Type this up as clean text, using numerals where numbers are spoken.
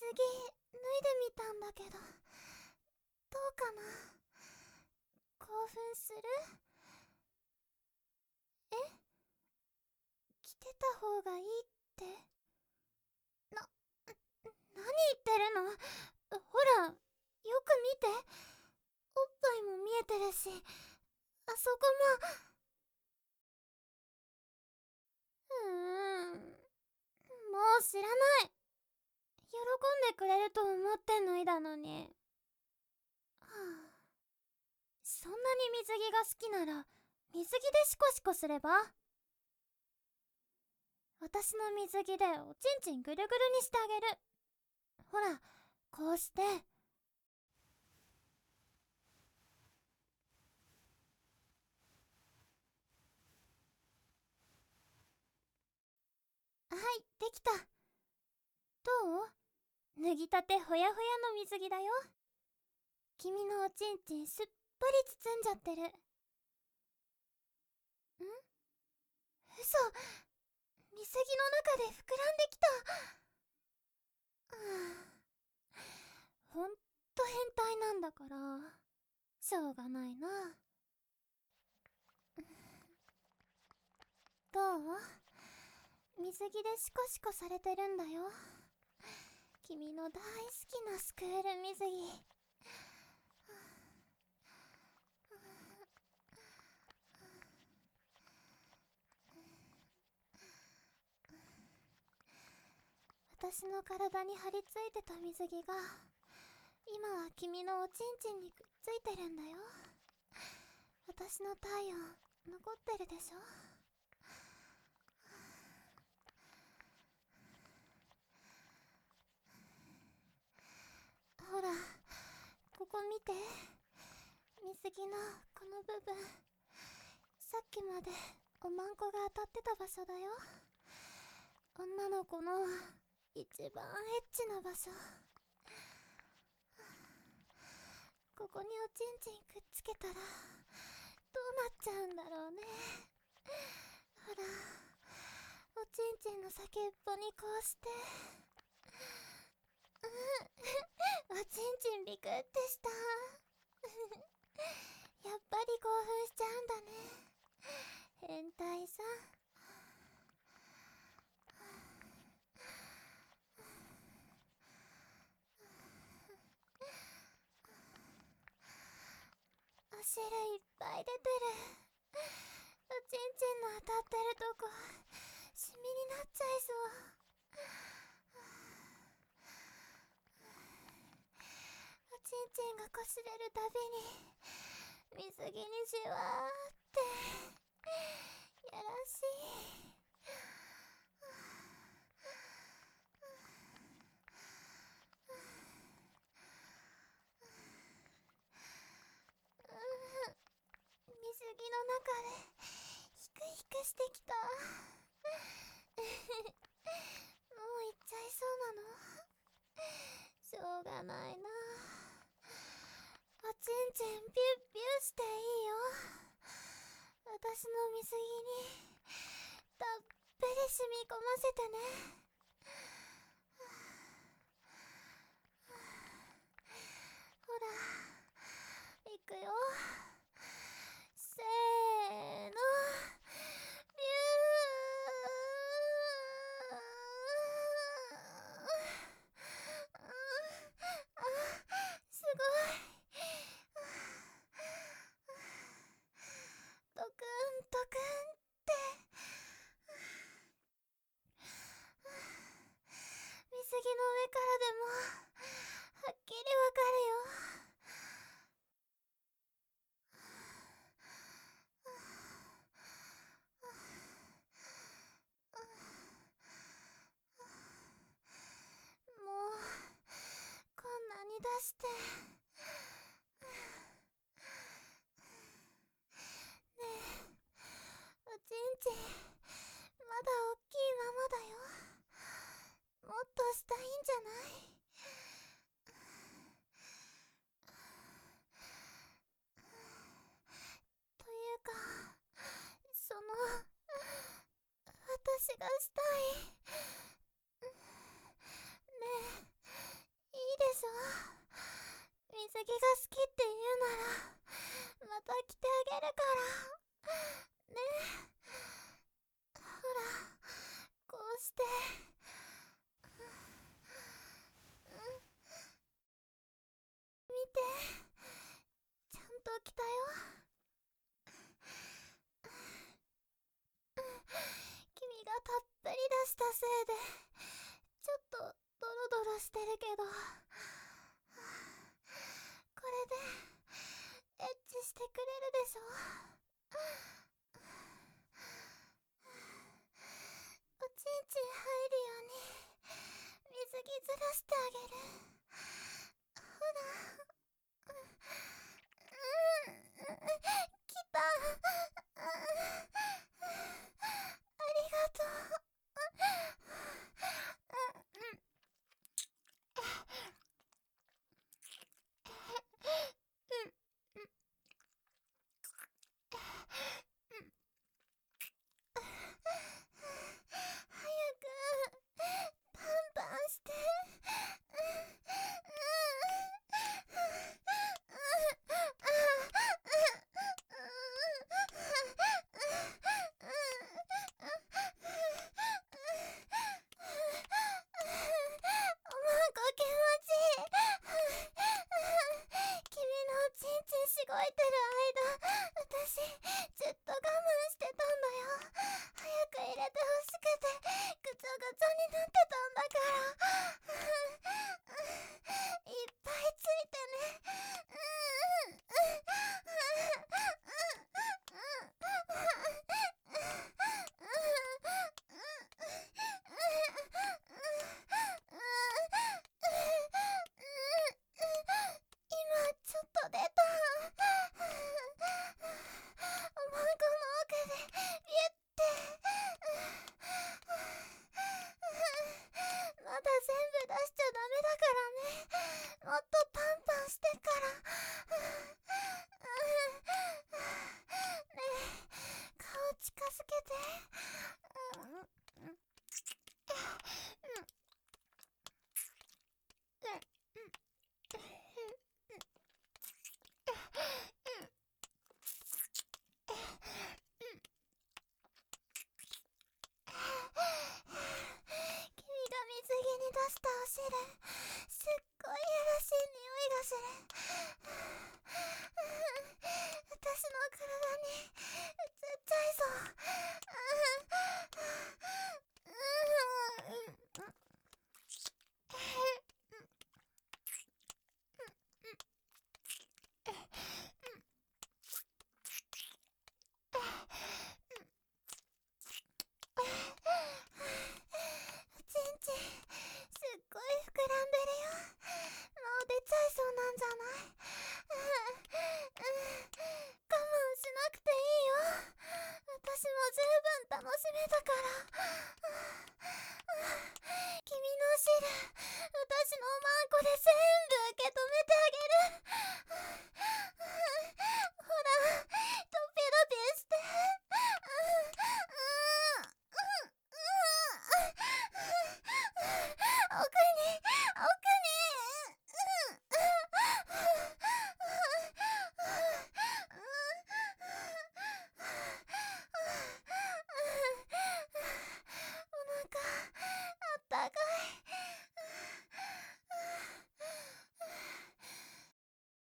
脱いでみたんだけど、どうかな？興奮する？え？着てた方がいいって？な、何言ってるの？ほら、よく見て。おっぱいも見えてるし、あそこも。もう知らない。喜んでくれると思って脱いだのに。はあ、そんなに水着が好きなら水着でシコシコすれば？私の水着でおちんちんぐるぐるにしてあげる。ほら、こうして。はい、できた。どう？脱ぎたてほやほやの水着だよ。君のおちんちんすっぽり包んじゃってる。嘘。水着の中で膨らんできた。ほんと変態なんだから、しょうがないな。どう？水着でシコシコされてるんだよ。君の大好きなスクール水着。私の体に張り付いてた水着が今は君のおちんちんにくっついてるんだよ。私の体温残ってるでしょ？ほら、ここ見て。水着のこの部分、さっきまでおまんこが当たってた場所だよ。女の子の一番エッチな場所。ここにおちんちんくっつけたらどうなっちゃうんだろうね。ほら、おちんちんの先っぽにこうして。おちんちんビクってした。やっぱり興奮しちゃうんだね、変態さん。お汁いっぱい出てる。おちんちんの当たってるとこシミになっちゃいそう。おちんちんがこすれるたびに水着にじわーってやらしい。水着の中でヒクヒクしてきた。もう行っちゃいそうなの？しょうがないな。おちんちんピュッピュッしていいよ。私の水着にたっぷり染み込ませてね。ほら、いくよ。せーの。ビュー。すごい。ドクンドクンって。水着の上からでもはっきりわかるよ。もうこんなに出して。ねえ、おちんちんまだおっきいままだよ。もっとしたいんじゃない？というか、その、私がしたい。ねえ、 けど、これでエッチしてくれるでしょ。おちんちん入るように水着ずらしてあげる。ほら、来た。ありがとう。早くパンパンして。おまんこ気持ちいい。君のおちんちんしごいてる間、私ずっと我慢してたんだよ。早く入れてほしくてぐちゃぐちゃになってたんだから。いっぱいついてね。今ちょっと出た。おまんこの奥でビュッて。まだ全部出しちゃダメだからね。もっとパンパンしてから。ねえ、顔近づけて。君が水着に出したお汁、すっごいやらしい匂いがする。私の体に移っちゃいそう。おちんちんすっごい膨らんでるよ。もう出ちゃいそうなんじゃない？我慢しなくていいよ。私も十分楽しめたから。君の汁、私のおまんこで全部受け止めてあげる。